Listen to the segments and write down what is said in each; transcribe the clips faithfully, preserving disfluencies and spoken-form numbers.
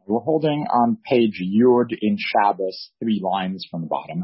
We're holding on page Yud in Shabbos, three lines from the bottom.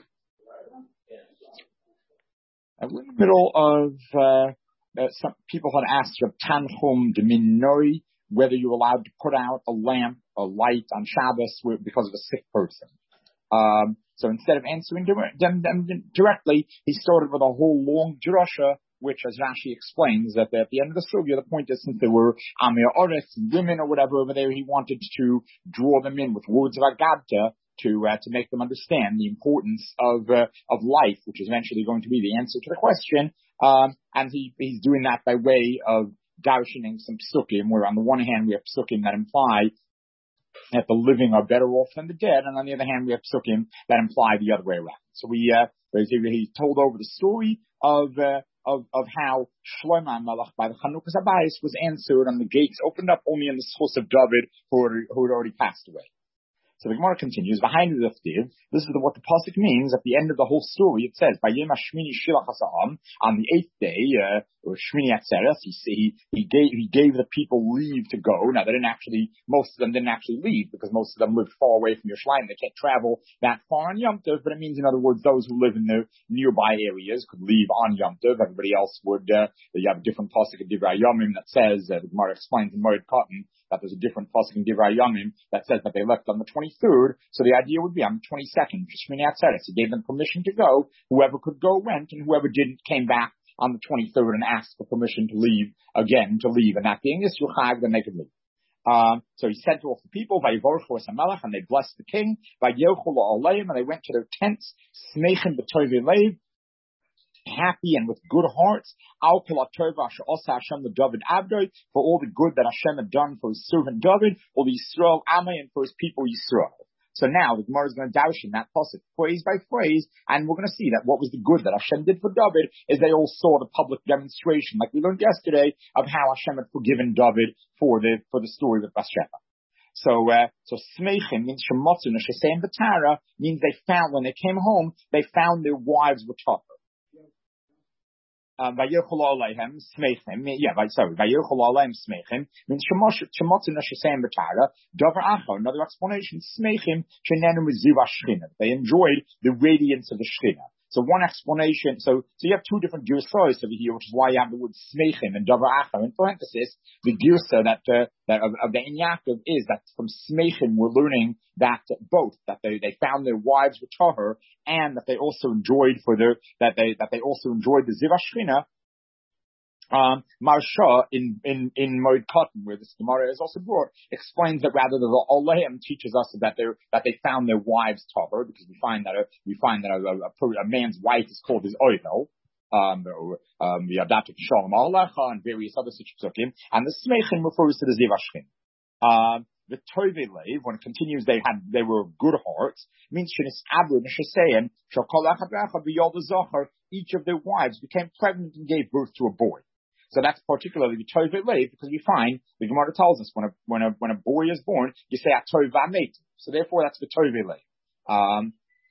Uh, we're in the middle of, uh, uh, some people had asked Reb Tanchum de Minoi whether you're allowed to put out a lamp, a light on Shabbos because of a sick person. Um, so instead of answering them, them directly, he started with a whole long drasha, which, as Rashi explains, that at the end of the sugya, the point is, since there were Amir Oretz, women or whatever over there, he wanted to draw them in with words of Agadta to uh, to make them understand the importance of uh, of life, which is eventually going to be the answer to the question. Um, and he he's doing that by way of darshaning some psukim, where on the one hand we have psukim that imply that the living are better off than the dead, and on the other hand we have psukim that imply the other way around. So we uh, he told over the story of uh, of of how Shlomo Melech by the Chanukas Habayis was answered, and the gates opened up only in the schus of David, who had, who had already passed away. So the Gemara continues, behind the Daftiv, this is what the pasuk means at the end of the whole story. It says, "Vayem Hashmini Shilach Hasa'am," on the eighth day, uh, or Shmini Atzeres, he, he he gave he gave the people leave to go. Now they didn't actually, most of them didn't actually leave because most of them lived far away from Yerushalayim. They can't travel that far on Yom Tov, but it means, in other words, those who live in the nearby areas could leave on Yom Tov. Everybody else would. Uh, you have a different pasuk in Divrei Yomim that says, uh, the Gemara explains in Moed Cotton, that there's a different pasuk in Divrei Yomim that says that they left on the twenty-third. So the idea would be on the twenty-second, which is Shmini Atzeres. He gave them permission to go. Whoever could go went, and whoever didn't came back on the twenty-third and asked for permission to leave again, to leave. And that being this Yuchag, then they could leave. Um, so he sent off the people, Vayivorchu es HaMelech, and they blessed the king, Vayochel Aleim, and they went to their tents, Smeichen B'Tovei Leiv, happy and with good hearts, Al Kol HaTova Asher Osa Hashem LeDavid Abdoi, for all the good that Hashem had done for his servant David, or the Yisrael Amai, and for his people Yisrael. So now the Gemara is going to dash in that pasuk phrase by phrase, and we're going to see that what was the good that Hashem did for David is they all saw the public demonstration, like we learned yesterday, of how Hashem had forgiven David for the for the story with Bathsheba. So, uh, so Smeichim means Shemotzu Neshesem B'Tara, means they found, when they came home, they found their wives were tougher. Um, Vayochel Aleim Smeichim, yeah, sorry, Vayochel Aleim Smeichim means Shemotzu Neshesem B'Tara. Davar Acho, another explanation, Smeichim Shenenu Miziv Shchina. They enjoyed the radiance of the Shchina. So one explanation, so so you have two different girsas over here, which is why you have the word Smeichim and Davar Acho in parenthesis. The girsa that uh, that of, of the Ein Yaakov is that from Smeichim we're learning that both that they, they found their wives were tahor, and that they also enjoyed for their that they that they also enjoyed the Ziv Shchina. Um, Marsha in in in Moed Cotton, where this Gemara is also brought, explains that rather the Aleim teaches us that they that they found their wives tahor, because we find that a, we find that a, a, a man's wife is called his oivel. Um, um, the adapted Shalom Alecha and various other situations, and the Smeichim refers to the Ziv Shchina. Um, the Tovei Leiv, when it continues, they had they were good hearts, means Shenis Abru Neshesein Shakol Echad Echad V'Yol V'Zocher. Each of their wives became pregnant and gave birth to a boy. So that's particularly the Tovei Leiv, because we find the Gemara tells us when a when a when a boy is born, you say Atov V'Amet. So therefore, that's the Tovei Leiv. Um,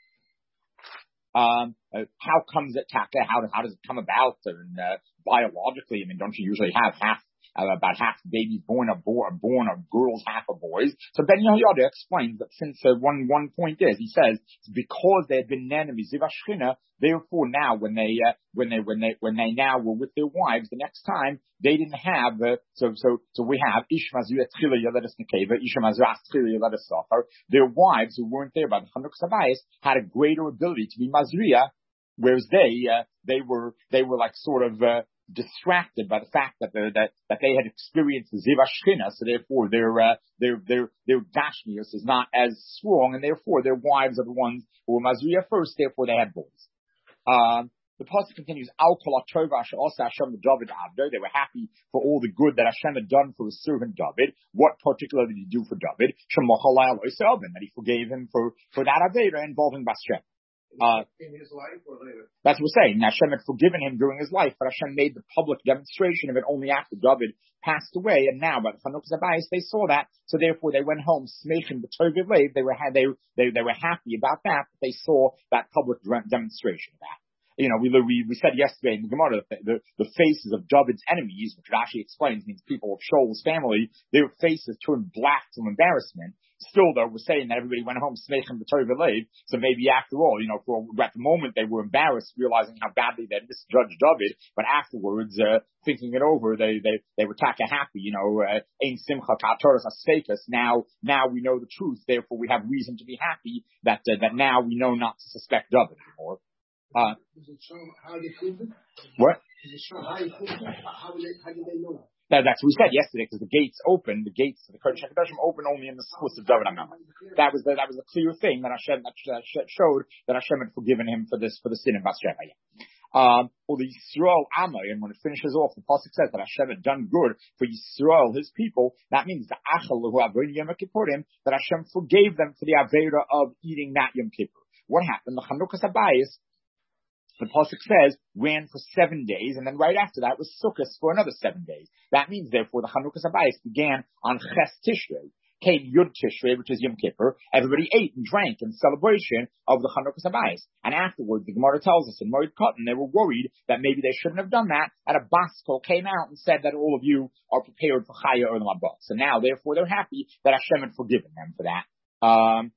um, uh, how comes it taka? How how does it come about? And uh, biologically, I mean, don't you usually have half? Uh, about half babies born are born, born are girls, half are boys. So Ben Yehoyada explains that since uh, one one point is, he says, it's because they had been enemies of Ashkina, therefore now when they uh, when they when they when they now were with their wives, the next time they didn't have. Uh, so so so we have Ishmazu Etzchila Yeledes Nekeva, Ishmazu Aschila Yeledes Sachar. Their wives who weren't there by the Chanukas Habayis had a greater ability to be Mazriya, whereas they uh, they were they were like sort of. Uh, distracted by the fact that the, that that they had experienced the Ziv Shchina, so therefore their uh, their their their dashnius is not as strong, and therefore their wives are the ones who were Mazriya first. Therefore they had boys. Um, the pasuk continues. Al Kol HaTova Asher Osa Hashem LeDavid Abdoi. They were happy for all the good that Hashem had done for his servant David. What particularly did he do for David? Shemachal Lo Yisrael, that he forgave him for for that avera involving Bathsheba. Uh, in his life or later? That's what we're saying. Hashem had forgiven him during his life, but Hashem made the public demonstration of it only after David passed away. And now, by the Chanukas Habayis, they saw that, so therefore they went home, Smeichim B'Tovei Leiv. They were they they they were happy about that. But they saw that public demonstration of that. you know, we, we, we said yesterday in the Gemara that the, the faces of David's enemies, which Rashi explains means people of Shaul's family, their faces turned black from embarrassment. Still, though, we're saying that everybody went home smechem b'torah v'leiv, so maybe after all, you know, for at the moment they were embarrassed, realizing how badly they misjudged David, but afterwards, uh, thinking it over, they they they were taka happy, you know, ein simcha ka'atoras asfekas. Now, now we know the truth, therefore we have reason to be happy that uh, that now we know not to suspect David anymore. Uh, Does it show how they proved it? What? Does it show how they proved it? How did they, how did they know that? That, that's what we said yesterday, because the gates open, the gates of the Kodesh HaKadoshim open only in the schus of David HaMelech. That was the, that was a clear thing that Hashem, that showed that Hashem had forgiven him for this, for the sin in Bathsheba. Um, or the Yisrael Amay, and when it finishes off, the pasuk says that Hashem had done good for Yisrael, his people. That means the Achal who Avodah Yom Kippurim, that Hashem forgave them for the Avera of eating that Yom Kippur. What happened? The Chanukas Habayis, the pasuk says, ran for seven days, and then right after that was Sukkot for another seven days. That means, therefore, the Chanukas Habayis began on Ches Tishrei, came Yud Tishrei, which is Yom Kippur. Everybody ate and drank in celebration of the Chanukas Habayis. And afterwards, the Gemara tells us in Moed Katan, they were worried that maybe they shouldn't have done that, and a Baskol came out and said that all of you are prepared for Chaya or Labah. So now, therefore, they're happy that Hashem had forgiven them for that. Um,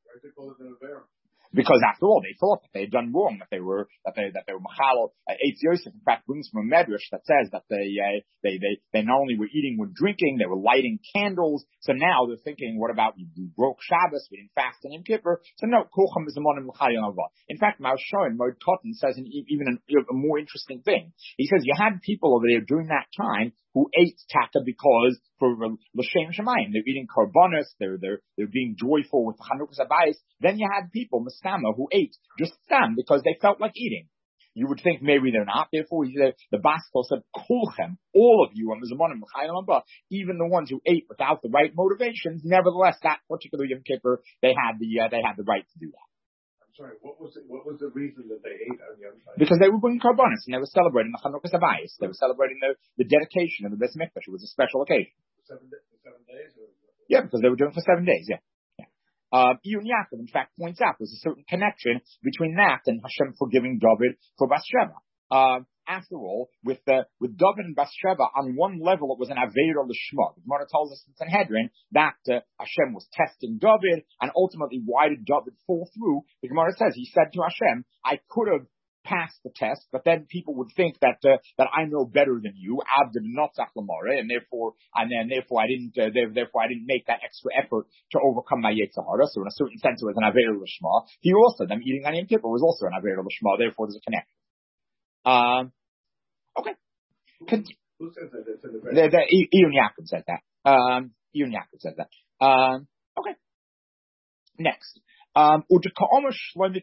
Because after all, they thought that they had done wrong, that they were that they that they were machal. Uh, Eitz Yosef, in fact, brings from a medrash that says that they uh, they they they not only were eating, were drinking, they were lighting candles. So now they're thinking, what about we, we broke Shabbos, we didn't fast in Yom Kippur? So no, kolcham is a monim l'chayon avah. In fact, Mao Shoin Moed Katan says an, even an, a more interesting thing. He says you had people over there during that time who ate taka because for l'shem shemayim, they're eating karbonos, they're they're they're being joyful with the Chanukas Habayis. Then you had people mastama who ate just stam because they felt like eating. You would think maybe they're not. Therefore, the, the Baskol said, "Kulchem, all of you, even the ones who ate without the right motivations. Nevertheless, that particular Yom Kippur, they had the uh, they had the right to do that." Sorry, what was it, what was the reason that they ate on Yom Kippur? Because they were bringing karbonos and they were celebrating the Chanukas Habayis. They were celebrating the, the dedication of the Beis Mikdash. It was a special occasion. Seven, seven days? Or... Yeah, because they were doing it for seven days, yeah. yeah. Uh, Iyun Yaakov, in fact, points out there's a certain connection between that and Hashem forgiving David for Bathsheba. Uh, after all, with the, with David and Bathsheba, on one level it was an Avera L'Shma. The Gemara tells us in Sanhedrin that uh, Hashem was testing David, and ultimately, why did David fall through? The Gemara says, he said to Hashem, I could have passed the test, but then people would think that uh, that I know better than you, Abdul Notzach Lamara, and therefore, and then therefore I didn't, uh, therefore I didn't make that extra effort to overcome my Yetzer Hara. So in a certain sense, it was an Avera L'Shma. He also, them eating on Yom Kippur was also an Avera L'Shma. Therefore, there's a connection. Um, okay. Con- Who says that? It's in the the, the, Iyun Yaakov said that. Um, Iyun Yaakov said that. Um, okay. Next. Um, now, Rav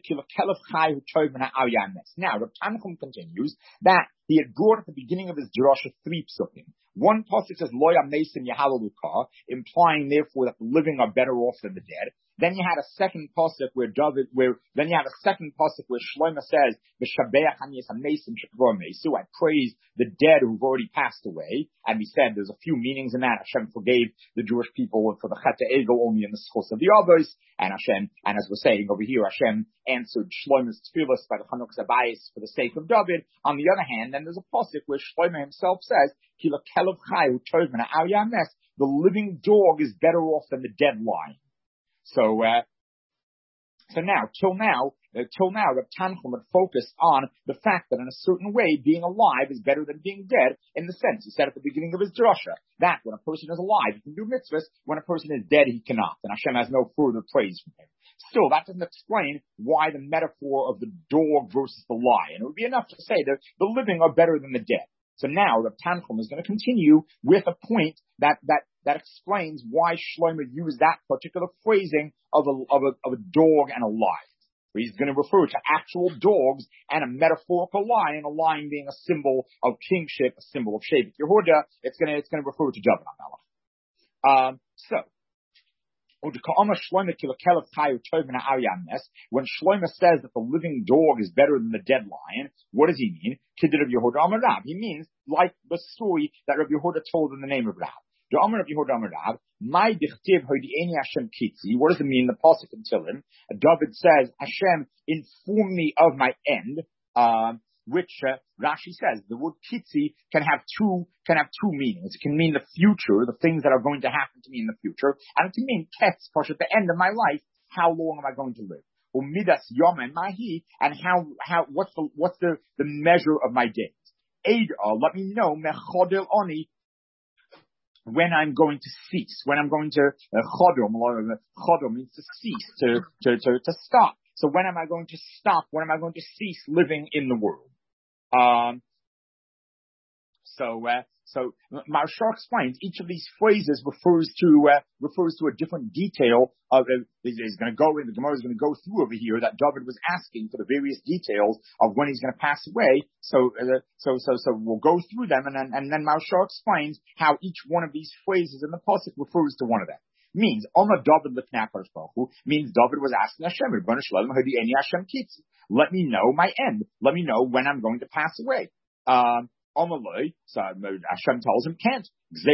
Tanchum continues that he had brought at the beginning of his drasha three psukim. One pasuk says, Lo yamesim yahalaluka, implying therefore that the living are better off than the dead. Then you had a second pasuk where David, where, then you have a second pasuk where Shlomo says, V'shabeach hanyes hamesim shekvar meisu, I praise the dead who've already passed away. And we said there's a few meanings in that. Hashem forgave the Jewish people for the Chet Ego only in the schos of the others. And Hashem, and as we're saying over here, Hashem answered Shlomo's tefillos by the Chanukas Habayis for the sake of David. On the other hand, then there's a pasuk where Shlomo himself says, Ki l'kelev chai hu tov min ha'al yames, the living dog is better off than the dead lion. So, uh, so now, till now, uh, till now, Rav Tanchum had focused on the fact that in a certain way, being alive is better than being dead, in the sense, he said at the beginning of his drasha, that when a person is alive, he can do mitzvahs, when a person is dead, he cannot, and Hashem has no further praise from him. Still, that doesn't explain why the metaphor of the dog versus the lion. It would be enough to say that the living are better than the dead. So now, Rav Tanchum is going to continue with a point that, that, that explains why Shlomo used that particular phrasing of a, of a, of a dog and a lion. Where he's going to refer to actual dogs and a metaphorical lion, a lion being a symbol of kingship, a symbol of Shevet Yehuda. It's going to, it's going to refer to David HaMelech. Um, so, when Shlomo says that the living dog is better than the dead lion, what does he mean? He means like the story that Rabbi Yehuda told in the name of Rab. What does it mean? The pasuk in Tehillim, David says, Hashem, inform me of my end. Um, which uh, Rashi says the word kitzi can have two can have two meanings. It can mean the future, the things that are going to happen to me in the future, and it can mean ketz, push at the end of my life. How long am I going to live? Or midas yom and mahi, and how how what's the what's the, the measure of my days? Ada, let me know mechodel oni. When I'm going to cease, when I'm going to uh, chodom, chodom means to cease, to, to to to stop. So when am I going to stop? When am I going to cease living in the world? Um. So uh, so Maharsha explains each of these phrases refers to uh, refers to a different detail of. Uh, he's going to go in the Gemara is going to go through over here that David was asking for the various details of when he's going to pass away. So uh, so so so we'll go through them, and then and then Maharsha explains how each one of these phrases in the pasuk refers to one of them. Means Oma David L'Knei Baruch means David was asking Hashem, let me know my end. Let me know when I'm going to pass away. Um, Omaloi, so Hashem tells him, can't. It's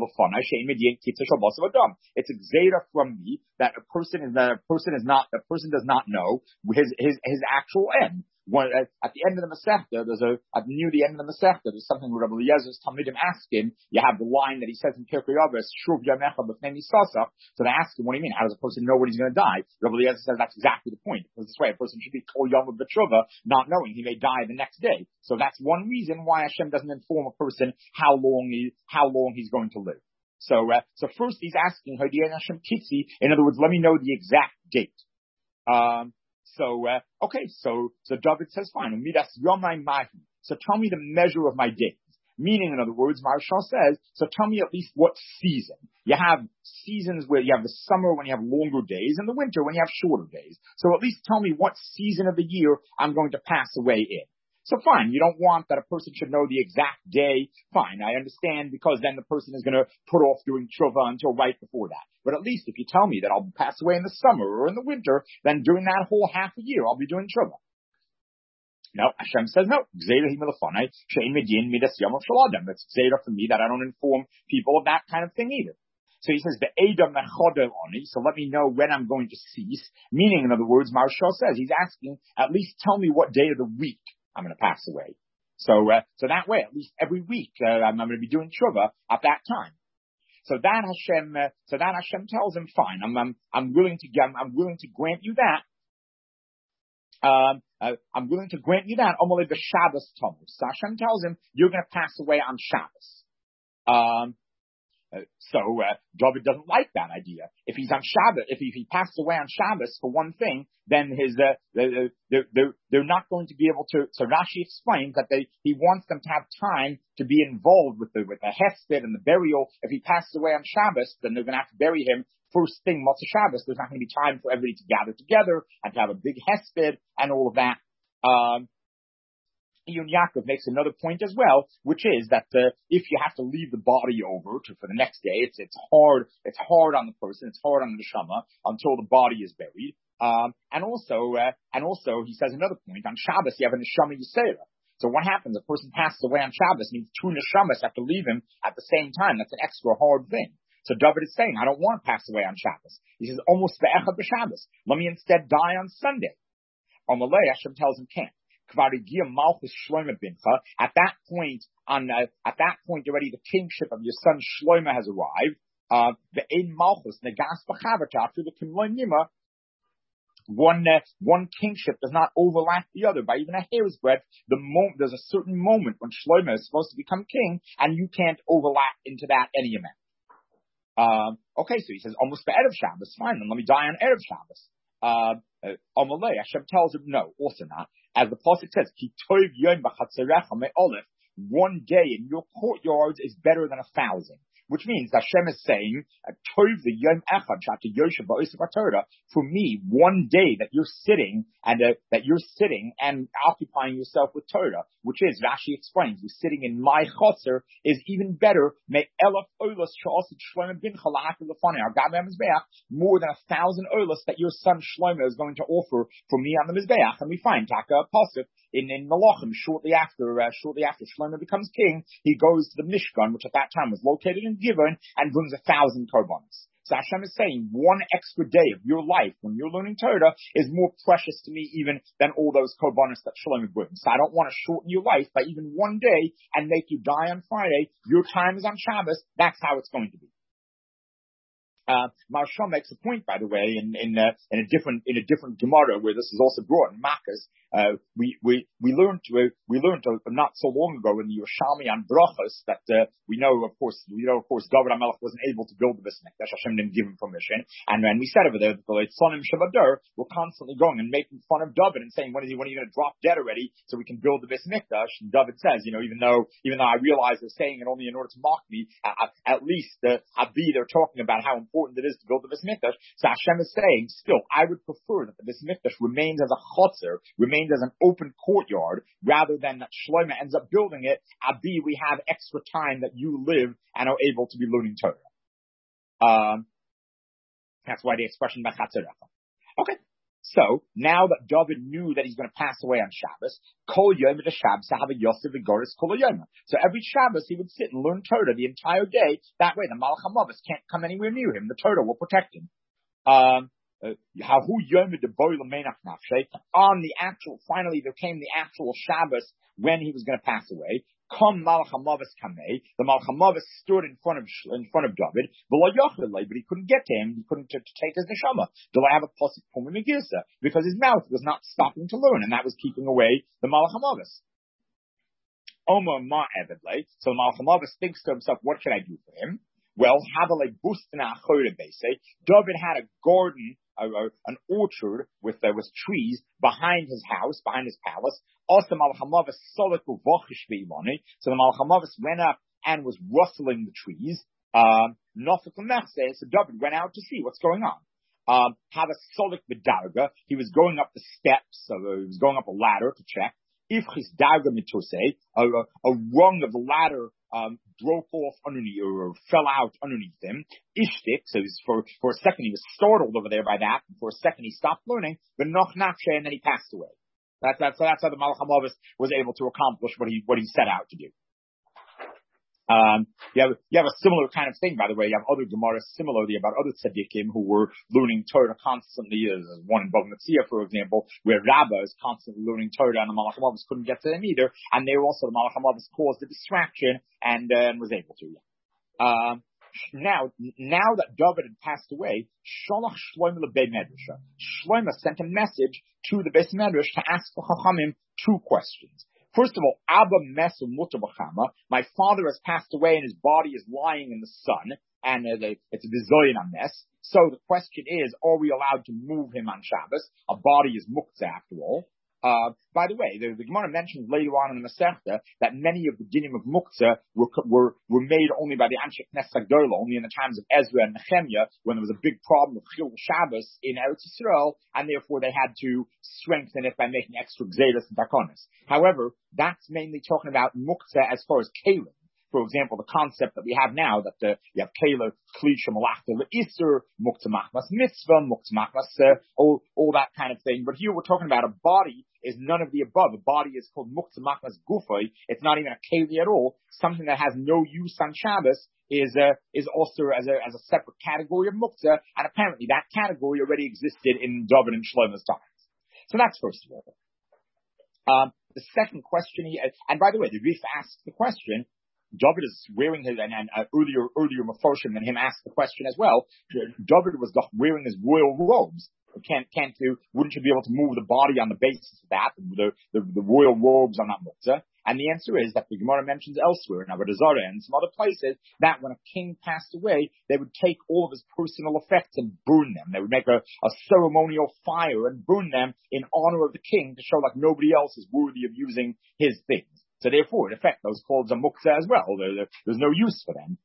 a gzeira from me that a person is that a person is not a person does not know his his his actual end. When, uh, at the end of the Masechta, there's a at near the end of the Masechta, there's something where Rabbi Eliezer's Talmidim ask him. You have the line that he says in Pirkei Avos, "Shuv yamecha b'fnei misasach." So they ask him, "What do you mean? How does a person know when he's going to die?" Rabbi Eliezer says that's exactly the point. Because this way, a person should be kol yom b'tshuva, not knowing he may die the next day. So that's one reason why Hashem doesn't inform a person how long he how long he's going to live. So uh, so first he's asking Hodiyan Hashem Kitzi. In other words, let me know the exact date. Um. So, uh, okay, so, so David says, fine, midas yomai mahi. So tell me the measure of my days. Meaning, in other words, Maharsha says, so tell me at least what season. You have seasons where you have the summer when you have longer days and the winter when you have shorter days. So at least tell me what season of the year I'm going to pass away in. So fine, you don't want that a person should know the exact day. Fine, I understand, because then the person is going to put off doing tshuva until right before that. But at least if you tell me that I'll pass away in the summer or in the winter, then during that whole half a year, I'll be doing tshuva. No, Hashem says no. It's zera for me that I don't inform people of that kind of thing either. So he says, the Edom mechodel oni, so let me know when I'm going to cease. Meaning, in other words, Maharsha says, he's asking, at least tell me what day of the week I'm going to pass away. So, uh, so that way, at least every week, uh, I'm, I'm going to be doing tshuva at that time. So that Hashem, uh, so that Hashem tells him, fine, I'm, I'm, I'm willing to, I'm, I'm willing to grant you that. Um, uh, I'm willing to grant you that. Omalei b'Shabbos Tammuz. So Hashem tells him, you're going to pass away on Shabbos. Um, Uh, so uh, David doesn't like that idea. If he's on Shabbat, if he, if he passed away on Shabbos for one thing, then his uh, they're, they're they're not going to be able to. So Rashi explains that they he wants them to have time to be involved with the with the hesped and the burial. If he passes away on Shabbos, then they're going to have to bury him first thing Motzei Shabbos. There's not going to be time for everybody to gather together and to have a big hesped and all of that. Um, Yun Yaakov makes another point as well, which is that uh, if you have to leave the body over to, for the next day, it's it's hard. It's hard on the person. It's hard on the neshama until the body is buried. Um, and also, uh, and also, he says another point on Shabbos. You have a neshama yisera. So what happens? A person passes away on Shabbos means two neshamas have to leave him at the same time. That's an extra hard thing. So David is saying, I don't want to pass away on Shabbos. He says, almost be'echad b'Shabbos. Let me instead die on Sunday. Amalei, Hashem tells him, can't. At that point, on uh, at that point already, the kingship of your son Shlomo has arrived. Uh, the ein malchus negas b'chavata after the kimloi nima. One uh, one kingship does not overlap the other by even a hair's breadth. The mo- there's a certain moment when Shlomo is supposed to become king, and you can't overlap into that any amount. Um, okay, so he says almost for Erev Shabbos. Fine, then let me die on Erev Shabbos. Uh, uh, Amalei, Hashem tells him no, also not. As the pasuk says, Ki tov yom b'chatzerecha me'olef, one day in your courtyards is better than a thousand. Which means Hashem is saying, tov the yom echad shata yoshev ba'osav haTorah, for me, one day that you're sitting and uh, that you're sitting and occupying yourself with Torah, which is, Rashi explains, you're sitting in my chotzer, is even better. Me elaf olas she'asid Shlomo bin Chalak l'fanei Agam Mizbeach, more than a thousand olas that your son Shlomo is going to offer for me on the Mizbeach. And we find Taka pasuk in in Malachim shortly after uh, shortly after Shlomo becomes king, he goes to the Mishkan, which at that time was located in Givon, and brings a thousand korbanos. So Hashem is saying one extra day of your life when you're learning Torah is more precious to me even than all those korbanos that Shlomo brings. So I don't want to shorten your life by even one day and make you die on Friday. Your time is on Shabbos. That's how it's going to be. Uh, Maharsha makes a point, by the way, in in, uh, in a different in a different Gemara where this is also brought in Makkas. Uh, we we we learned uh, we learned uh, not so long ago in the Yerushalmi on Brachos that uh, we know of course we know of course David HaMelech wasn't able to build the Beis Mikdash. Hashem didn't give him permission, and then we said over there that the Tzonim Shabbadur were constantly going and making fun of David and saying, when is he when are you going to drop dead already so we can build the Beis Mikdash? And David says, you know, even though even though I realize they're saying it only in order to mock me, at, at least uh, Abi they're talking about how important it is to build the Beis Mikdash. So Hashem is saying, still, I would prefer that the Beis Mikdash remains as a chotzer, remains as an open courtyard, rather than that Shlomo ends up building it. Abi, we have extra time that you live and are able to be learning Torah. Um, that's why the expression Bechatzerecha. Okay. So, now that David knew that he's going to pass away on Shabbos, Kol Yom the Shabbos have a Yosef Vigoris Kol Yom. So every Shabbos he would sit and learn Torah the entire day. That way the Malach HaMavis can't come anywhere near him. The Torah will protect him. Um, on the actual, finally there came the actual Shabbos when he was going to pass away. Come Malach HaMavis Kamei, the Malach HaMavis stood in front of in front of David, but he couldn't get to him. He couldn't t- to take his neshama. Do I have a pasuk pumi megilsa? Because his mouth was not stopping to learn, and that was keeping away the Malach HaMavis. Omer ma evedle. So the Malach HaMavis thinks to himself, what can I do for him? Well, Havale Bustina Achore Bese. David had a garden, a, a, an orchard with uh, with trees behind his house, behind his palace. Also, the Malach HaMavis saw it with Vochish Ve'imoni. So the Malach HaMavis went up and was rustling the trees. Um, so David went out to see what's going on. Um, have a solik bedarga. He was going up the steps, so he was going up a ladder to check. If his darga mitose, a, a rung of the ladder um, broke off underneath or fell out underneath him. Ishtik, so for for a second he was startled over there by that. And for a second he stopped learning, but noch nachshe, and then he passed away. That's that's so that's how the Malach HaMavis was able to accomplish what he what he set out to do. Um, you have, you have a similar kind of thing, by the way. You have other Gemaras similarly about other tzaddikim who were learning Torah constantly. There's one in Bava Metzia, for example, where Rabbah is constantly learning Torah and the Malach HaMavis couldn't get to them either. And they were also, the Malach HaMavis caused a distraction and, uh, was able to. Yeah. Um, now, now that David had passed away, Sholach Shlomo leBei Medrash. Shlomo sent a message to the Beis Medrash to ask for Chachamim two questions. First of all, Abba Mesu Mutter B'chama. My father has passed away and his body is lying in the sun, and uh, the, it's a bizoyin on mess. So the question is, are we allowed to move him on Shabbos? A body is muktzah after all. Uh, by the way, the, the Gemara mentions later on in the Masechta that many of the dinim of muktzah were, were, were made only by the Anshe Knesset Gdola, only in the times of Ezra and Nehemiah, when there was a big problem of Chil Shabbos in Eretz Yisrael, and therefore they had to strengthen it by making extra Gzedas and Takonis. However, that's mainly talking about muktzah as far as Kalim. For example, the concept that we have now that uh, you have Kela, Klisha, Malachta, Le'isr, Muktzah Machmas Mitzvah, Muktzah Machmas, uh, all, all that kind of thing. But here we're talking about a body is none of the above. A body is called Muktzah Machmas Gufay. It's not even a Keli at all. Something that has no use on Shabbos is uh, is also as a as a separate category of Muktzah, and apparently that category already existed in David and Shlomo's times. So that's first of all. Um, the second question, he, and by the way, the Rif asks the question. David is wearing his, and, and uh, earlier, earlier Mephoshim than him asked the question as well. David was wearing his royal robes. Can't, can't do, wouldn't you be able to move the body on the basis of that? The, the, the royal robes are not muktzah. And the answer is that the Gemara mentions elsewhere in Avodah Zarah and some other places that when a king passed away, they would take all of his personal effects and burn them. They would make a, a ceremonial fire and burn them in honor of the king to show like nobody else is worthy of using his things. So therefore, in effect, those clothes are muktzah as well. There, there, there's no use for them.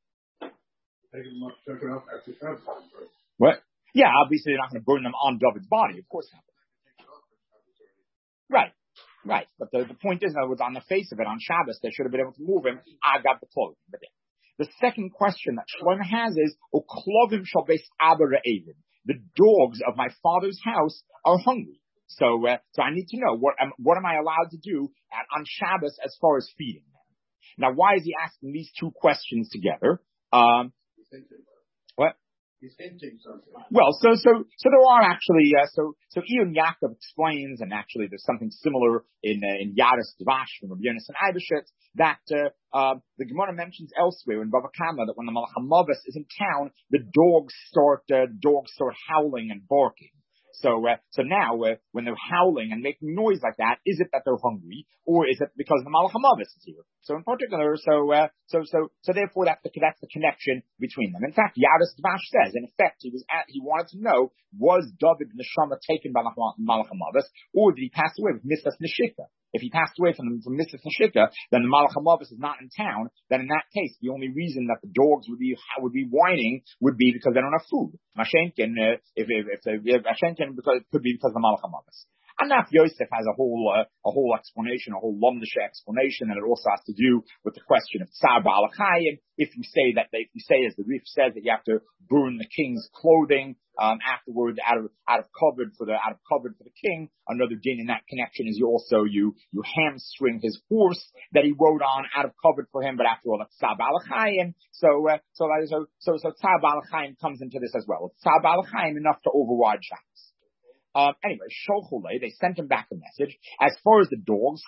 What? Yeah, obviously they're not going to burn them on David's body. Of course not. Right, right. But the, the point is, in other words, on the face of it, on Shabbos, they should have been able to move him. I got the clothing. But the second question that Shlomo has is, Uklovim shall base aber re'evim. The dogs of my father's house are hungry. So, uh, so I need to know what am, what am I allowed to do at, on Shabbos as far as feeding them? Now, why is he asking these two questions together? Um, what? He's hinting something. Well, so so so there are actually uh, so so Ian Yaakov explains, and actually there's something similar in uh, in Yaris Dvash from Rabbi Yonasan Eibeshitz that uh, uh, the Gemara mentions elsewhere in Bava Kama that when the Malach HaMavis is in town, the dogs start uh, dogs start howling and barking. So, uh, so now, uh, when they're howling and making noise like that, is it that they're hungry, or is it because the Malach HaMavis is here? So, in particular, so, uh, so, so, so, therefore, that's the that's the connection between them. In fact, Yaris Dvash says, in effect, he was at, he wanted to know, was David Neshama taken by the Malach HaMavis, or did he pass away with Misas Neshika? If he passed away from, from Misas Neshika, then the Malach HaMavis is not in town. Then in that case, the only reason that the dogs would be would be whining would be because they don't have food. Mashenkin, uh, if if if, if Mashenkin, because it could be because of the Malach HaMavis. Anaf Yosef has a whole uh, a whole explanation, a whole Lomdisha explanation, and it also has to do with the question of Tsar Ba'alachayim. If you say that, if you say, as the Rif says, that you have to burn the king's clothing um, afterwards, out of out of covered for the out of covered for the king. Another din in that connection is you also you you hamstring his horse that he rode on out of covered for him, but after all, that's Tsar Ba'alachayim. So uh, so so so so Tsar Ba'alachayim comes into this as well. Tsar Ba'alachayim enough to override Shabbos. Um, anyway, Sholchole, they sent him back a message. As far as the dogs,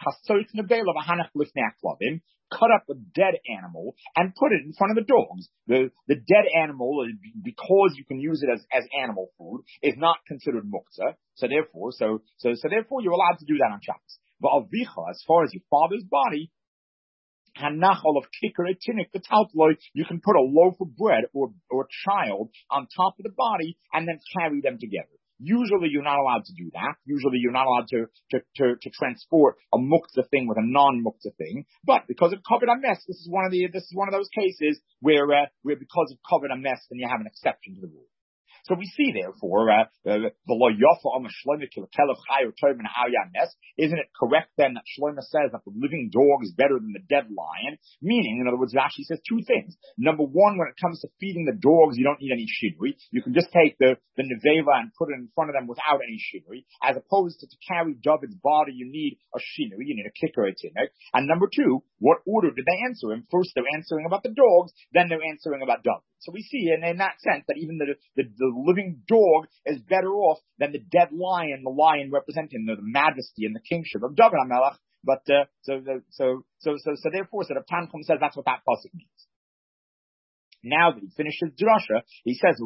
cut up a dead animal and put it in front of the dogs. The the dead animal, because you can use it as, as animal food, is not considered muktzah. So therefore, so so so therefore, you're allowed to do that on Shabbos. But alvicha, as far as your father's body, hanachol of kikar etinik v'taltloi, you can put a loaf of bread or or child on top of the body and then carry them together. Usually you're not allowed to do that. Usually you're not allowed to, to, to, to transport a muktzah thing with a non-muktzah thing. But because of covered ames, this is one of the, this is one of those cases where, uh, where because of covered ames, then you have an exception to the rule. So we see, therefore, uh, the lo yafa am shloime kilkelef chayu tovim ha'yames. Isn't it correct then that Shlomo says that the living dog is better than the dead lion? Meaning, in other words, Rashi says two things. Number one, when it comes to feeding the dogs, you don't need any shinui. You can just take the the neveva and put it in front of them without any shinui. As opposed to to carry David's body, you need a shinui. You need a kicker etinik. And number two, what order did they answer him? First, they're answering about the dogs. Then they're answering about David. So we see, in, in that sense, that even the, the the living dog is better off than the dead lion, the lion representing the, the majesty and the kingship of David HaMelech. But uh, so, so so so so therefore, so the Tanchum says that's what that pasuk means. Now that he finishes drasha, he says,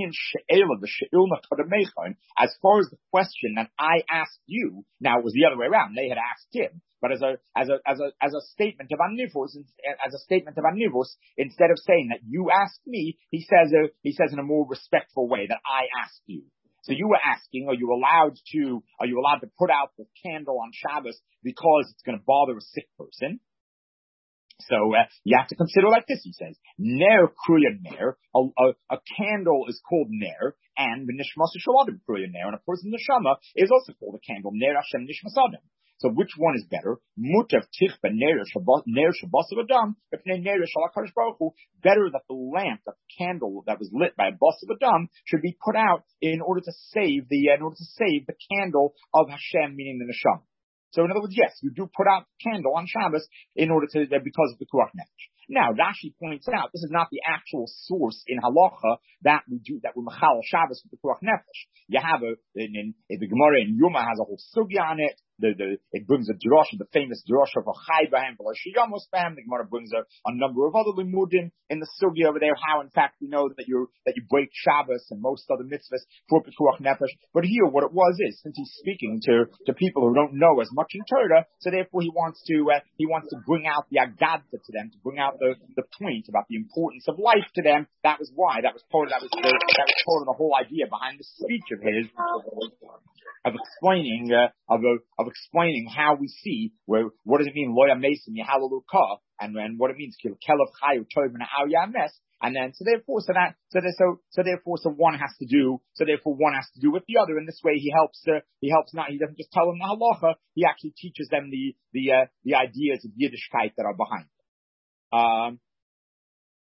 as far as the question that I asked you, now it was the other way around. They had asked him, but as a as a as a as a statement of anivus, as a statement of anivus, instead of saying that you asked me, he says uh, he says in a more respectful way that I asked you. So you were asking, are you allowed to are you allowed to put out the candle on Shabbos because it's going to bother a sick person? So uh, you have to consider like this, he says. Ner kruya ner, a, a, a candle is called ner, and the nishmas shaladim kruya ner, and a person's neshama is also called a candle, ner Hashem nishmas adam. So which one is better? Mutav tichba ner shabbos of adam, if ner shalakadosh baruch hu, better that the lamp, that the candle that was lit by a bus of adam should be put out in order to save the in order to save the candle of Hashem, meaning the neshama. So in other words, yes, you do put out the candle on Shabbos in order to, because of the Pikuach Nefesh. Now, Rashi points out, this is not the actual source in halacha that we do, that we mechal Shabbos with the Pikuach Nefesh. You have a, in, in, the Gemara in Yuma has a whole sugya on it. The, the, it brings a drasha, the famous drasha of a chai b'hem, v'lo b'hem. The Gemara brings a, a number of other limudim in the sugya over there, how in fact we know that you that you break Shabbos and most other mitzvahs for Pikuach Nefesh. But here, what it was is, since he's speaking to, to people who don't know as much in Torah, so therefore he wants to, uh, he wants to bring out the agadta to them, to bring out the, the point about the importance of life to them. That was why, that was part of, that was the, that was part of the whole idea behind the speech of his, of explaining, uh, of, of explaining how we see where, what does it mean, loya mason, yahaluluka, and then what it means, kilkelov chayu tovin al yames. And then, so therefore, so that, so there, so, so therefore, so one has to do, so therefore one has to do with the other. And this way he helps, uh, he helps not, he doesn't just tell them the halacha, he actually teaches them the, the, uh, the ideas of Yiddishkeit that are behind it. Um,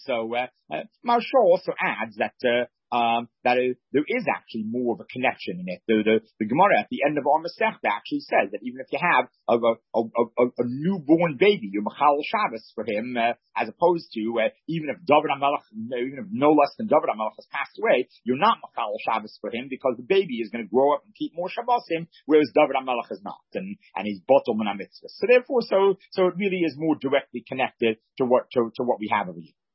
So, uh, uh, Maharsha also adds that, uh, Um, that is, there is actually more of a connection in it. The, the, the Gemara at the end of our Masechta actually says that even if you have a, a, a, a, a newborn baby, you're Machal Shabbos for him, uh, as opposed to, uh, even if David HaMelech, even if no less than David HaMelech has passed away, you're not Machal Shabbos for him because the baby is going to grow up and keep more Shabbosim, whereas David HaMelech is not, and, and he's Botel Min HaMitzvah. So therefore, so, so it really is more directly connected to what, to, to what we have over here.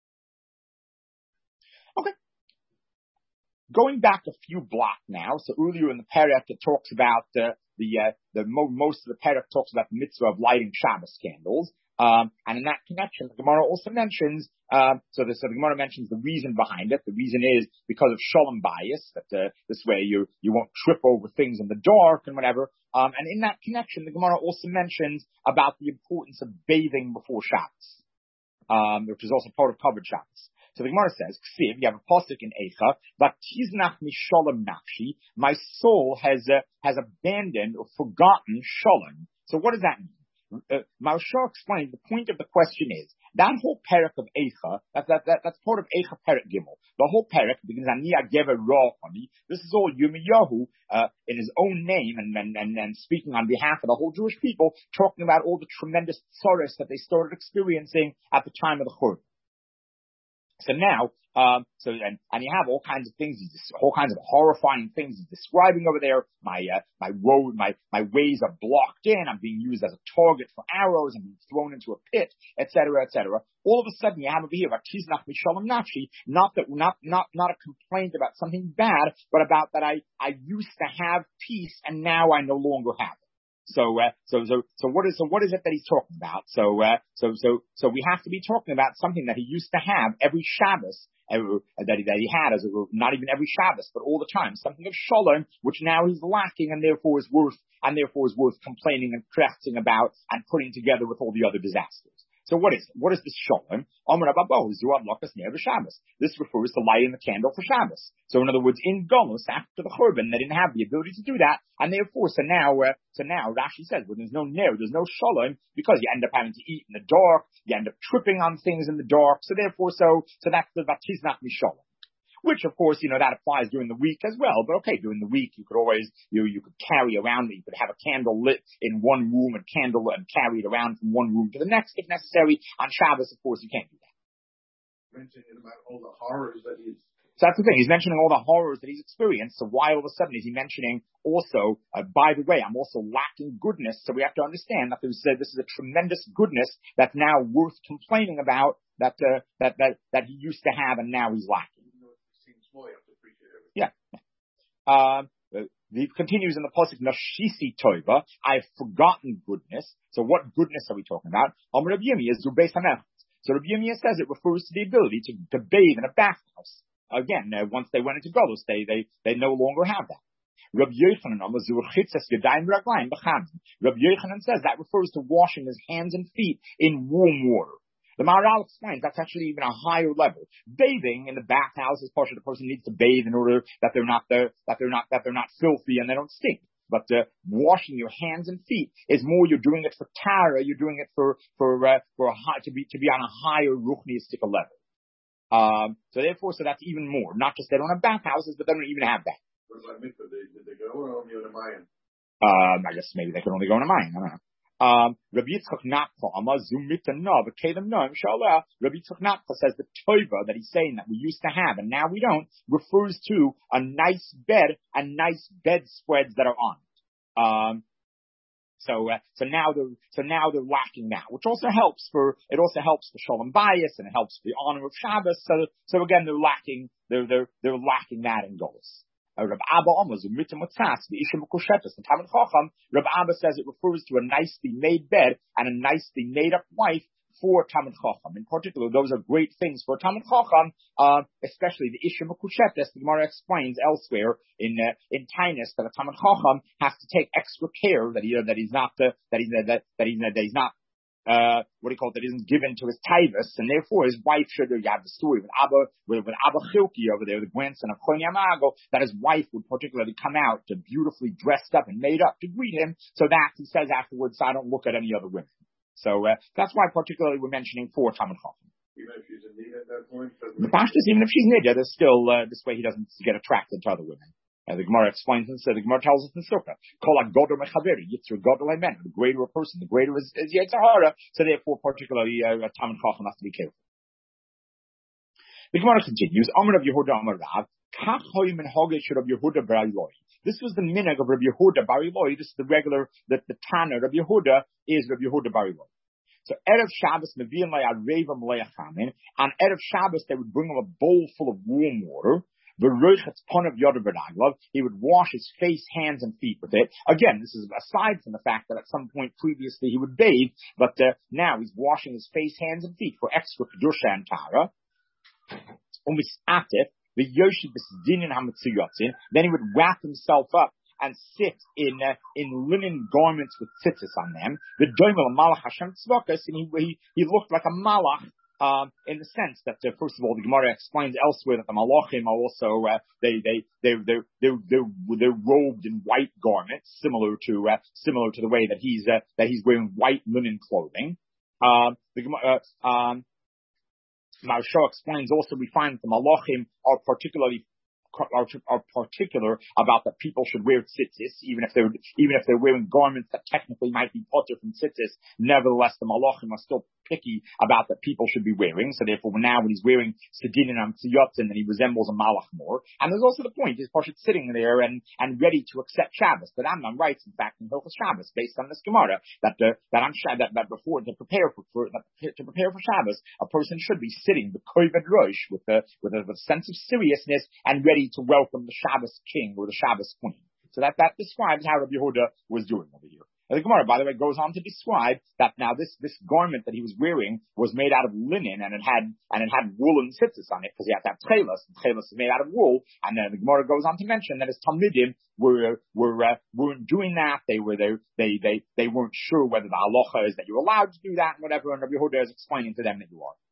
Okay. Going back a few blocks now, so earlier in the parak it talks about uh, the uh, the mo- most of the parak talks about the mitzvah of lighting Shabbos candles, um, and in that connection, the Gemara also mentions uh, so, the, so the Gemara mentions the reason behind it. The reason is because of shalom bias, that uh, this way you you won't trip over things in the dark and whatever. Um, and in that connection, the Gemara also mentions about the importance of bathing before Shabbos, um, which is also part of covered Shabbos. So the Gemara says, Ksiv, you have a pasuk in Eicha, but tiznach mishalom nafshi, my soul has uh, has abandoned or forgotten shalom. So what does that mean? Uh, Maharsha explains the point of the question is that whole parak of Eicha, that, that, that, that's part of Eicha parak Gimel. The whole parak begins Ani Agever Ra'ani. This is all Yirmiyahu uh, in his own name and, and and and speaking on behalf of the whole Jewish people, talking about all the tremendous tzoros that they started experiencing at the time of the Churban. So now, um, so and, and you have all kinds of things, all kinds of horrifying things he's describing over there. My uh, my road, my my ways are blocked in. I'm being used as a target for arrows. I'm being thrown into a pit, et cetera, et cetera. All of a sudden, you have over here about tiznach mishalom nafshi, not that not not not a complaint about something bad, but about that I I used to have peace and now I no longer have it. So, uh, so, so, so what is, so what is it that he's talking about? So, uh, so, so, so we have to be talking about something that he used to have every Shabbos, uh, that he, that he had as a, not even every Shabbos, but all the time, something of shalom, which now he's lacking and therefore is worth, and therefore is worth complaining and crafting about and putting together with all the other disasters. So what is it? What is this shalom? This refers to lighting the candle for Shabbos. So in other words, in Golus, after the Churban, they didn't have the ability to do that, and therefore, so now, uh, so now Rashi says, well, there's no ner, there's no shalom, because you end up having to eat in the dark, you end up tripping on things in the dark. So therefore, so so that's the vatiznach mishalom. Which, of course, you know, that applies during the week as well. But okay, during the week, you could always, you you could carry around, you could have a candle lit in one room and candle and carry it around from one room to the next if necessary. On Shabbos, of course, you can't do that. Mentioning about all the horrors that he's... So that's the thing. He's mentioning all the horrors that he's experienced. So why all of a sudden is he mentioning also, uh, by the way, I'm also lacking goodness. So we have to understand that there's, uh, this is a tremendous goodness that's now worth complaining about that, uh, that, that, that he used to have and now he's lacking. Yeah. Um, he continues in the pasuk, Nashisi Toiva, I've forgotten goodness. So what goodness are we talking about? Um, Rabbi Yirmiyah is Zubei Samech. So Rabbi Yirmiyah says it refers to the ability to, to bathe in a bathhouse. Again, uh, once they went into Golus, they, they, they no longer have that. Rabbi Yochanan Rabbi Yochanan says that refers to washing his hands and feet in warm water. The Maharal explains that's actually even a higher level. Bathing in the bathhouse is partially the person needs to bathe in order that they're not the, that they're not that they're not filthy and they don't stink. But uh, washing your hands and feet is more you're doing it for tara, you're doing it for for uh, for a high, to be to be on a higher ruchnistic level. Um, so therefore, so that's even more. Not just they don't have bathhouses, but they don't even have that. What about mikvah? Did they go or only on a Mayan? Um, I guess maybe they could only go on a Mayan. I don't know. Um, Rabbi Yitzchak Nachpa, Rabbi Yitzchak Nachpa says the toiva that he's saying that we used to have and now we don't refers to a nice bed and nice bedspreads that are on it. Um, so, uh, so now they're, so now they're lacking that, which also helps for, it also helps for shalom bias and it helps for the honor of Shabbos. So, so again, they're lacking, they're, they're, they're lacking that in Golus. Uh, Reb Abba almost the Isha Mekushetas, the Talmid Chacham. Reb Abba says it refers to a nicely made bed and a nicely made up wife for Talmid Chacham. In particular, those are great things for Talmid Chacham, uh, especially the Isha Mekushetas. The Gemara explains elsewhere in uh, in Tainus that a Talmid Chacham has to take extra care that he uh, that he's not uh, that he's uh, that that he's uh, that he's not. Uh, what do you call it, that isn't given to his taivas, and therefore his wife should, you have the story with Abba, with, with Abba Chilki over there, the grandson of Choni Amago, that his wife would particularly come out to beautifully dressed up and made up to greet him, so that he says afterwards, I don't look at any other women. So, uh, that's why particularly we're mentioning four Talmid Chacham. Even if she's a need at that point? The pashtus, even if she's nidya, there's still, uh, this way he doesn't get attracted to other women. Uh, the Gemara explains and says, the Gemara tells us in Sukkah, Kol HaGodol Mechaveri, Yitzur Godol Amen, the greater a person, the greater is, is Yetzer Hara, so therefore particularly, uh, Talmid Chacham has to be careful. The Gemara continues, Amar of Yehuda Amar Rav, Kach Hoyim and Hogesh of Yehuda Bar Eloi. This was the minhag of Rabbi Yehuda Bar Eloi. This is the regular, that the Tana of Yehuda is Rabbi Yehuda Bar Eloi. So Erev Shabbos, Mevi'im Le'arevam Le'achamin. On Erev Shabbos, they would bring him a bowl full of warm water. V'roichetz pon of Yodav V'raglav. He would wash his face, hands, and feet with it. Again, this is aside from the fact that at some point previously he would bathe, but uh, now he's washing his face, hands, and feet for extra kedusha and tara. Umisatef the Yoshi B'Sdinin HaMetziyotzin. Then he would wrap himself up and sit in uh, in linen garments with tzitzis on them. The Doimel Malach Hashem Tzvakas, and he, he he looked like a malach um, in the sense that uh, first of all the Gemara explains elsewhere that the malachim are also uh, they they they they they they're, they're robed in white garments, similar to uh, similar to the way that he's uh, that he's wearing white linen clothing. Um, the Gemara. Uh, um, Maharsha explains also we find that the malachim are particularly Are, are particular about that people should wear tzitzis, even if they're even if they're wearing garments that technically might be potter from tzitzis. Nevertheless, the malachim are still picky about that people should be wearing. So therefore, now when he's wearing sedin and amtziyotin, then he resembles a malach more. And there's also the point: he's partially sitting there and and ready to accept Shabbos. But Rambam writes, in fact, in Hilchos Shabbos, based on this Gemara, that uh, that on that, that before to prepare for, for that, to prepare for Shabbos, a person should be sitting the koived rosh with a with a, with a sense of seriousness and ready to welcome the Shabbos king or the Shabbos queen. So that, that describes how Rabbi Yehuda was doing over here. And the Gemara, by the way, goes on to describe that now this, this garment that he was wearing was made out of linen and it had, and it had woolen tzitzis on it because he had to have tchelas, and tchelas is made out of wool. And then the Gemara goes on to mention that his Talmidim were, were, uh, weren't doing that. They were, they, they, they, they weren't sure whether the halacha is that you're allowed to do that and whatever. And Rabbi Yehuda is explaining to them that you are.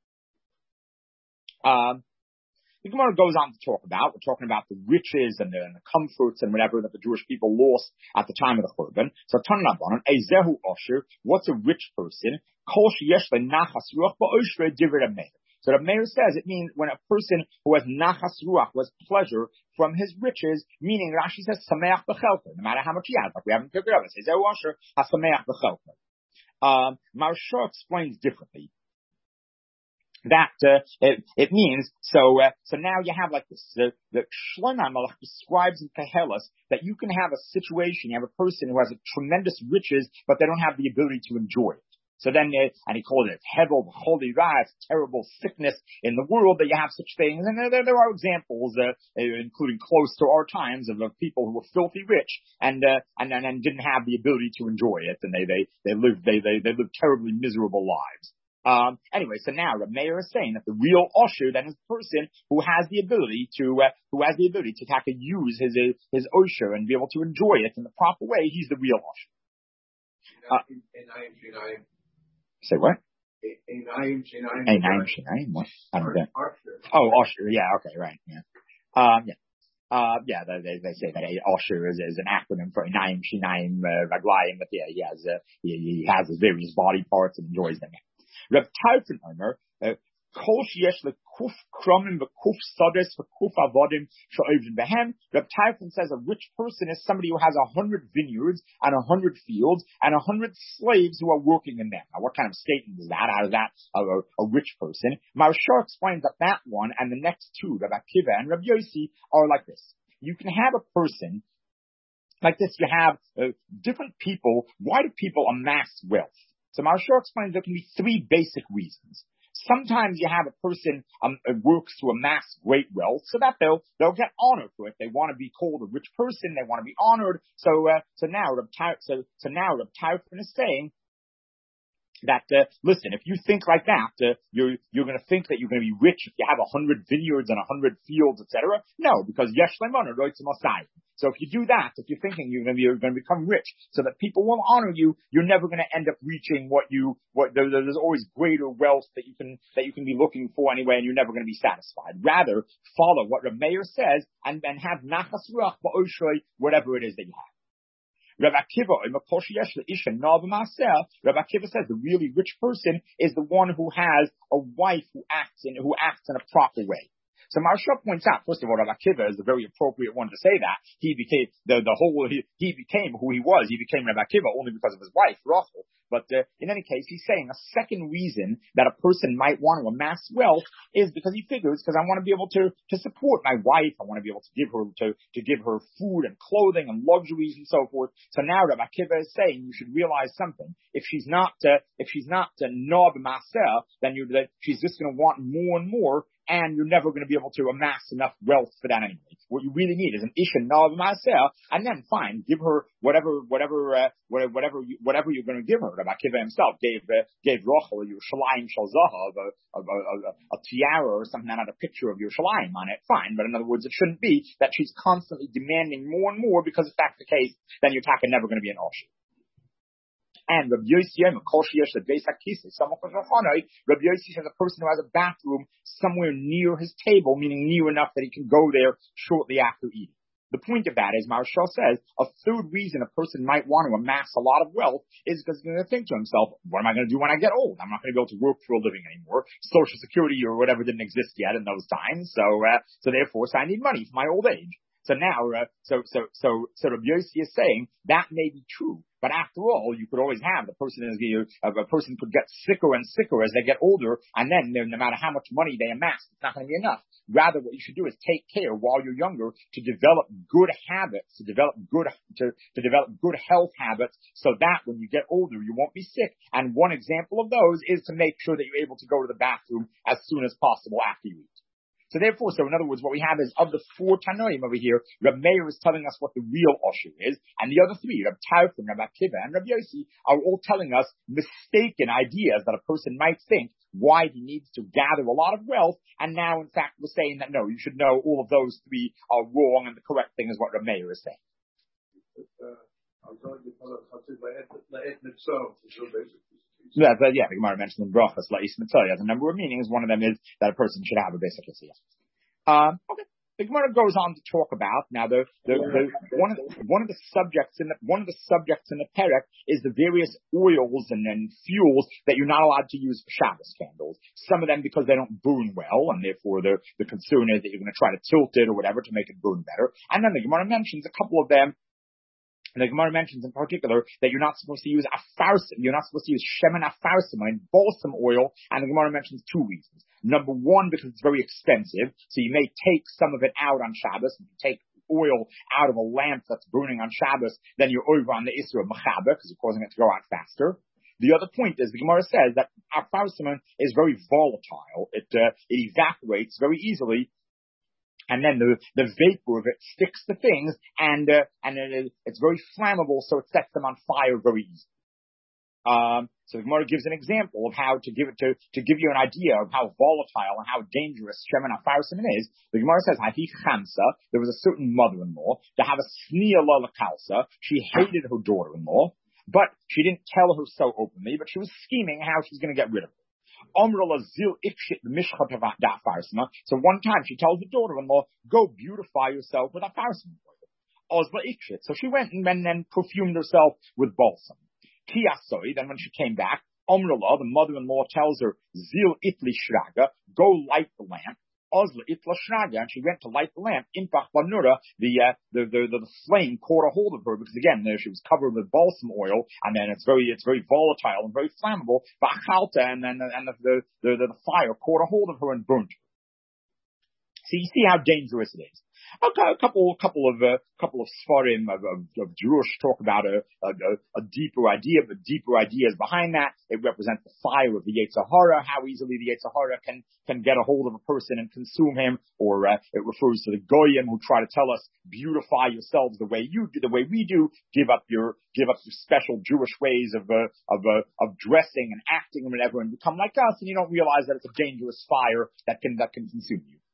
Um, The Gemara goes on to talk about, we're talking about the riches and the, and the comforts and whatever that the Jewish people lost at the time of the Churban. So, Tanan Rabbanan, Ezehu Osher, what's a rich person? Kol sheyesh le'nachas ruach ba'oshrei divrei Reb Meir. So Reb Meir says it means when a person who has nachas ruach, who has pleasure from his riches, meaning Rashi says sameach b'chelko, no matter how much he has, like we haven't figured out. It says Ezehu Osher has sameach b'chelko. Um, Maharsha explains differently. That uh, it, it means so. Uh, so now you have like this. The, the Shlomo Malach describes in Kehelas that you can have a situation. You have a person who has a tremendous riches, but they don't have the ability to enjoy it. So then, uh, and he called it Hevel Holy Ra, terrible sickness in the world that you have such things. And there, there are examples, uh, including close to our times, of, of people who were filthy rich and uh, and, and and didn't have the ability to enjoy it, and they they they lived they they they lived terribly miserable lives. Um, anyway, so now Reb Meir is saying that the real osher then is the person who has the ability to, uh, who has the ability to kind of use his, uh, his osher and be able to enjoy it in the proper way. He's the real osher. Uh, say what? Einayim Shinayim. What? I don't know. Oh, osher. Yeah. Okay. Right. Yeah. Um, yeah. Uh, yeah, they, they say that Osher is, is an acronym for Einayim Shinayim uh, Raglayim, but yeah, he has, uh, he, he has his various body parts and enjoys them. Reb Tarfon Omer, Kol sheyesh lekuf kromim v'kuf sodes v'kuf avodim she'ovdim behem. Reb Tarfon says a rich person is somebody who has a hundred vineyards and a hundred fields and a hundred slaves who are working in them. Now, what kind of statement is that? How is that a, a, a rich person? Maharsha explains that that one and the next two, Reb Akiva and Reb Yossi, are like this. You can have a person like this. You have uh, different people. Why do people amass wealth? So Maharsha explains there can be three basic reasons. Sometimes you have a person um, works to amass great wealth, so that they'll they'll get honored for it. They want to be called a rich person. They want to be honored. So uh, so now Reb so so now Reb Tarfon is saying that uh, listen, if you think like that, uh, you're you're going to think that you're going to be rich if you have a hundred vineyards and a hundred fields, et cetera. No, because yesh leimon roitz masai. So if you do that, if you're thinking you're going to be you're going to become rich, so that people will honor you, you're never going to end up reaching what you what there, there's always greater wealth that you can that you can be looking for anyway, and you're never going to be satisfied. Rather, follow what Reb Meir says and and have nachas ruach ba'oshrei, whatever it is that you have. Rabbi Akiva, Rabbi Akiva says the really rich person is the one who has a wife who acts in who acts in a proper way. So Maharsha points out, first of all, Rabbi Akiva is the very appropriate one to say that. He became the the whole he, he became who he was. He became Rabbi Akiva only because of his wife Rachel. But uh, in any case, he's saying a second reason that a person might want to amass wealth is because he figures, because I want to be able to to support my wife. I want to be able to give her to to give her food and clothing and luxuries and so forth. So now Rabbi Akiva is saying you should realize something. If she's not uh, if she's not uh, nob maser, then you that she's just going to want more and more. And you're never going to be able to amass enough wealth for that anyway. What you really need is an isha nav maser, and then fine, give her whatever, whatever, uh, whatever, you, whatever you're going to give her. Rabbi Akiva himself gave uh, gave Rachel Yerushalayim shel zahav, a, a, a, a tiara or something that had a picture of Yerushalayim on it. Fine, but in other words, it shouldn't be that she's constantly demanding more and more, because if that's the case, then your taka never going to be an osher. And Rabbi Yossi, Rabbi Yossi says a person who has a bathroom somewhere near his table, meaning near enough that he can go there shortly after eating. The point of that is, Maharsha says, a third reason a person might want to amass a lot of wealth is because he's going to think to himself, what am I going to do when I get old? I'm not going to be able to work for a living anymore. Social Security or whatever didn't exist yet in those times. So, uh, so therefore, so I need money for my old age. So now, uh, so, so, so, so Rabbi Yossi is saying that may be true, but after all, you could always have the person is, you know, a person could get sicker and sicker as they get older, and then no matter how much money they amass, it's not going to be enough. Rather, what you should do is take care while you're younger to develop good habits, to develop good, to, to develop good health habits, so that when you get older, you won't be sick. And one example of those is to make sure that you're able to go to the bathroom as soon as possible after you eat. So therefore, so in other words, what we have is of the four Tanoim over here, Reb Meir is telling us what the real Osher is, and the other three, Reb Tarfon, Reb Akiva, and Reb Yossi, are all telling us mistaken ideas that a person might think why he needs to gather a lot of wealth, and now in fact we're saying that no, you should know all of those three are wrong, and the correct thing is what Reb Meir is saying. Yeah, but yeah, the Gemara mentioned in Brachas, La'is Mitzvah, has a number of meanings. One of them is that a person should have a basic Yitzhak. Um, okay. The Gemara goes on to talk about, now the, the, the one of the, one of the subjects in the, one of the subjects in the Perek is the various oils and then fuels that you're not allowed to use for Shabbos candles. Some of them because they don't burn well, and therefore the, the concern is that you're going to try to tilt it or whatever to make it burn better. And then the Gemara mentions a couple of them. And the Gemara mentions in particular that you're not supposed to use afarsim, you're not supposed to use shemen afarsim, I mean balsam oil, and the Gemara mentions two reasons. Number one, because it's very expensive, so you may take some of it out on Shabbos. If you take oil out of a lamp that's burning on Shabbos, then you're over on the Isra of Mechaber, because you're causing it to go out faster. The other point is, the Gemara says that afarsim is very volatile. It, uh, it evaporates very easily. And then the, the vapor of it sticks to things, and uh, and it, it's very flammable, so it sets them on fire very easily. Um, so the Gemara gives an example of how to give it to to give you an idea of how volatile and how dangerous shemen afarsim is. The Gemara says, "Hahi chamsa." There was a certain mother-in-law to have a sneer la kalsa. She hated her daughter-in-law, but she didn't tell her so openly. But she was scheming how she's going to get rid of her. So one time she tells the daughter-in-law, go beautify yourself with afarsim oil. So she went and then perfumed herself with balsam. Then when she came back, Omrullah, the mother-in-law, tells her, Zil itli shraga, go light the lamp. Ozla itla shraga, and she went to light the lamp. Impach banura, the, uh, the, the, the, the flame caught a hold of her, because again, there she was covered with balsam oil, and then it's very, it's very volatile and very flammable. Vachalta, and then, and the, the, the, the fire caught a hold of her and burnt her. So you see how dangerous it is. Okay, a couple, couple of, uh, couple of svarim of, of, of Jerush talk about a, a, a deeper idea, but deeper ideas behind that. It represents the fire of the Yetzer Hara, how easily the Yetzer Hara can, can get a hold of a person and consume him, or, uh, it refers to the Goyim who try to tell us, beautify yourselves the way you do, the way we do, give up your, give up your special Jewish ways of, uh, of, uh, of dressing and acting and whatever, and become like us, and you don't realize that it's a dangerous fire that can, that can consume you.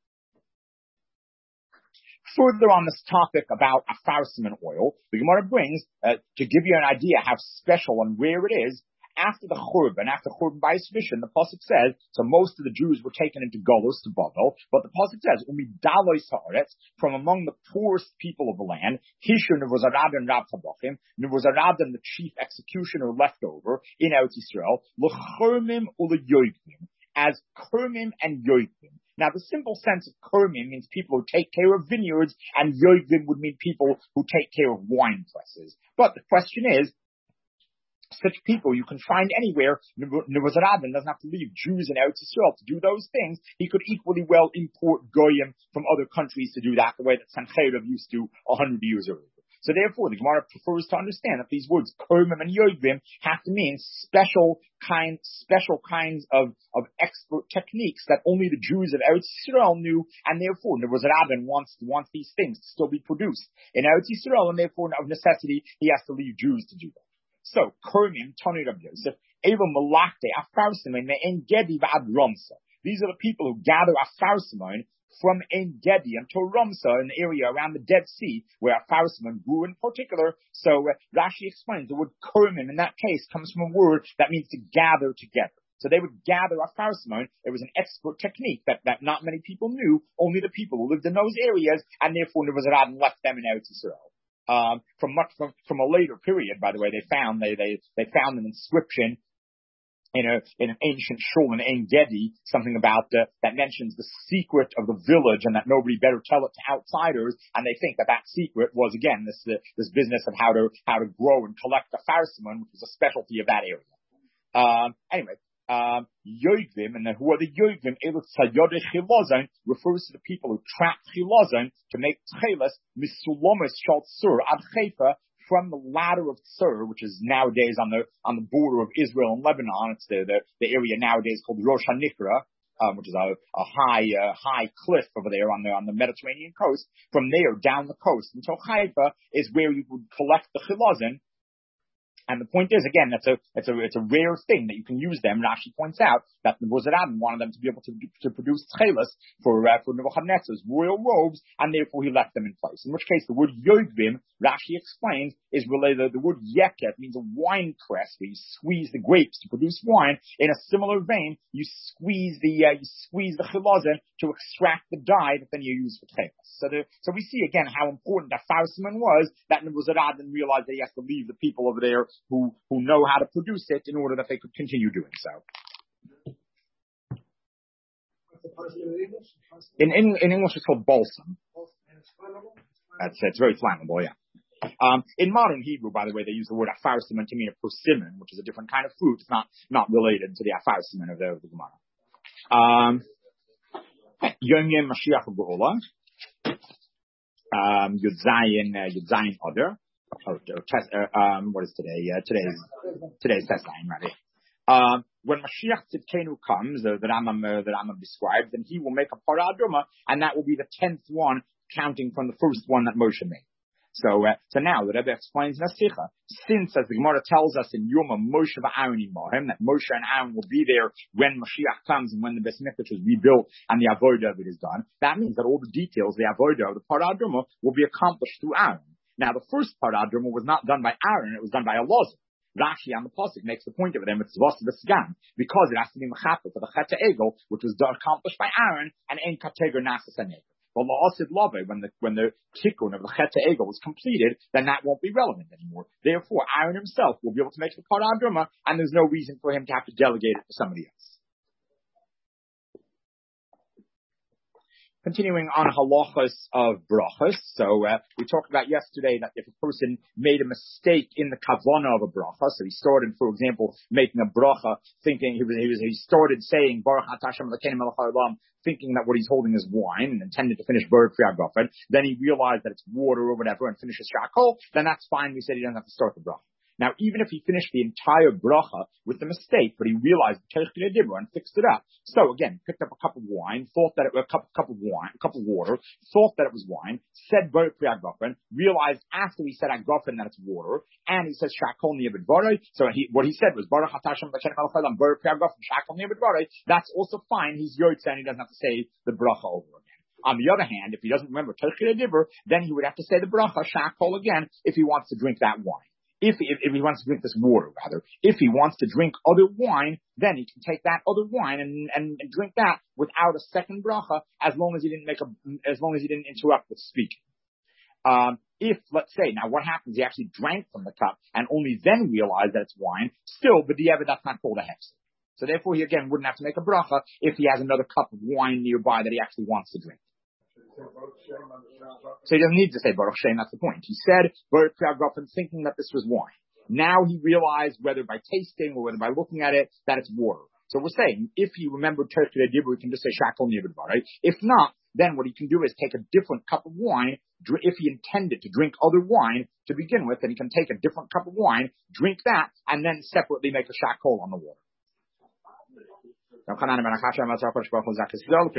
Further on this topic about afarsim oil, the Gemara brings, uh, to give you an idea how special and rare it is, after the Churban, after Churban by Svishin, the Pasuk says, so most of the Jews were taken into Golos to Bavel, but the Pasuk says, Umidalois haaretz, from among the poorest people of the land, Hishu Nevuzaradan Rab Tabachim, Nevuzaradan, the chief executioner left over in Eretz Yisrael, L'churmim u'le'yoivim, as Kermim and Yoivim. Now, the simple sense of Kermim means people who take care of vineyards, and Yoivim would mean people who take care of wine presses. But the question is, such people you can find anywhere. Nebuzaradan doesn't have to leave Jews in Eretz Yisrael to do those things. He could equally well import goyim from other countries to do that, the way that Sancheriv used to a hundred years earlier. So therefore, the Gemara prefers to understand that these words Kermim and Yoivim have to mean special kinds, special kinds of of expert techniques that only the Jews of Eretz Yisrael knew, and therefore Nebuzaradan wants wants these things to still be produced in Eretz Yisrael, and therefore of necessity he has to leave Jews to do that. So, Kermim, Tony Rabbi Yosef, Eva Malakte, Afarsimon, En Gedi V'ad Ramsa. These are the people who gather Afarsimon from En Gedi until Ramsa, an area around the Dead Sea, where Afarsimon grew in particular. So, uh, Rashi explains the word Kermim in that case comes from a word that means to gather together. So they would gather Afarsimon. It was an expert technique that, that not many people knew, only the people who lived in those areas, and therefore Nebuzaradan left them in Eretz Yisrael. Um, from much from, from a later period, by the way, they found they they they found an inscription in a in an ancient shul in En Gedi, something about uh, that mentions the secret of the village, and that nobody better tell it to outsiders. And they think that that secret was again this uh, this business of how to how to grow and collect the farsimon, which was a specialty of that area. Um, anyway. Um, Yoivim, and then who are the Yoivim? Elu Tzayode Chilazon refers to the people who trap Chilazon to make Tcheles Misulomis Shal Tzur Ad Chaifa from the ladder of Tzur, which is nowadays on the on the border of Israel and Lebanon. It's the the, the area nowadays called Rosh HaNikra, um, which is a, a high uh, high cliff over there on the on the Mediterranean coast. From there down the coast until Haifa is where you would collect the Chilazon. And the point is, again, that's a, it's a, it's a rare thing that you can use them. Rashi points out that Nebuzaradan wanted them to be able to, to produce tchelas for, uh, for Nebuchadnezzar's royal robes, and therefore he left them in place. In which case, the word Yoivim, Rashi explains, is related, the word Yeket means a wine press, where you squeeze the grapes to produce wine. In a similar vein, you squeeze the, uh, you squeeze the chilazon to extract the dye that then you use for tchelas. So the, so we see again how important that Farsimon was, that Nebuzaradan realized that he has to leave the people over there who, who know how to produce it in order that they could continue doing so. In, in, in English it's called balsam. That's it. It's very flammable, yeah. Um, in modern Hebrew, by the way, they use the word afarsimon to mean a persimmon, which is a different kind of fruit. It's not, not related to the afarsimon of the, of the Gemara. Um, Yom Yom Mashiach Geula. Um, Yud Zayin, uh, Yud Zayin Other. Oh, test, uh, um, what is today? Uh, today's, today's test line, right? Um, when Mashiach Tzidkenu comes, uh, the Rambam, uh, the Rambam described, then he will make a Parah Aduma, and that will be the tenth one, counting from the first one that Moshe made. So, uh, so now the Rebbe explains in a Sikha, since, as the Gemara tells us in Yoma, Moshe v'Aaron Imahem, that Moshe and Aaron will be there when Mashiach comes and when the Beis Mikdash is rebuilt and the Avodah of it is done, that means that all the details, the Avodah of the Parah Aduma, will be accomplished through Aaron. Now, the first Parah Aduma was not done by Aaron, it was done by Elazar. Rashi on the pasuk makes the point of it, and it's Vos V'Sgan, because it has to be Mechaper for the Chet Egel, which was done, accomplished by Aaron, and Ein Kateger Nasas Hanegel. But La'asid Lave, when the when the tikkun of the Chet Egel was completed, then that won't be relevant anymore. Therefore, Aaron himself will be able to make the Parah Aduma, and there's no reason for him to have to delegate it to somebody else. Continuing on halachas of brachas, so uh, we talked about yesterday that if a person made a mistake in the kavanah of a bracha, so he started, for example, making a bracha, thinking he was he was he started saying Baruch Atah Hashem Elokeinu Melech Haolam, thinking that what he's holding is wine and intended to finish Baruch Kriyagofen, then he realized that it's water or whatever and finishes shakol, then that's fine. We said he doesn't have to start the bracha. Now, even if he finished the entire bracha with a mistake, but he realized the and fixed it up. So again, picked up a cup of wine, thought that it was a cup, cup of wine, a cup of water, thought that it was wine, said Baruch Kriyagofen, realized after he said Agofen that it's water, and he says Shakol Niyabed Varei. So he, what he said was Baruch Atah Hashem Elokeinu Melech Haolam, Baruch Kriyagofen, Shakol Niyabed Varei. That's also fine. He's Yotze and he doesn't have to say the bracha over again. On the other hand, if he doesn't remember Teichei Dibur, then he would have to say the bracha Shakol again if he wants to drink that wine. If, if, if he wants to drink this water, rather, if he wants to drink other wine, then he can take that other wine and, and, and drink that without a second bracha, as long as he didn't make a, as long as he didn't interrupt with speaking. Um, if, let's say, now what happens, he actually drank from the cup and only then realized that it's wine, still, but the ever that's not called a hefsek. So therefore, he again wouldn't have to make a bracha if he has another cup of wine nearby that he actually wants to drink. So he doesn't need to say Baruch Shem, that's the point. He said Baruch Kriyagofen thinking that this was wine. Now he realized, whether by tasting or whether by looking at it, that it's water. So we're saying, if he remembered Terkei Dibur, he can just say Shakol Nibur, right? If not, then what he can do is take a different cup of wine. If he intended to drink other wine to begin with, then he can take a different cup of wine, drink that, and then separately make a Shakol on the water.